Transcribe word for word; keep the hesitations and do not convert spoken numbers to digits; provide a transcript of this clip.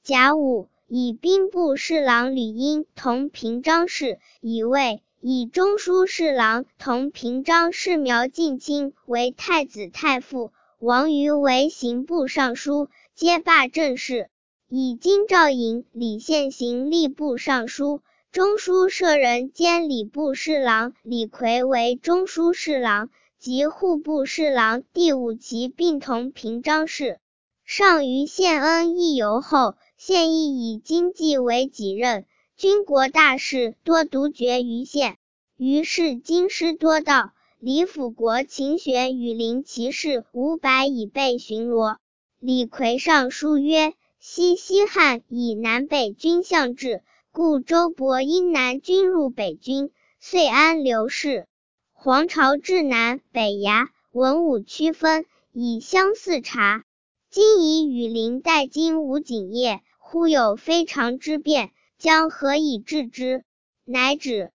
甲午，以兵部侍郎吕英同平章事，乙未，以中书侍郎同平章事苗晋卿为太子太傅，王瑜为刑部尚书，皆罢政事。以京兆尹礼县行吏部尚书、中书舍人兼礼部侍郎李逵为中书侍郎及户部侍郎第五旗并同平章事。上虞献恩议游后，献议以经济为己任，军国大事多独决于献。于是京师多盗，李辅国勤选羽林骑士五百以备巡逻。李逵上书曰：西西汉以南北军相制，故周勃因南军入北军，遂安刘氏。黄巢至南北衙、文武区分，以相似察。今以羽林代今无景业，忽有非常之变，将何以治之？乃止。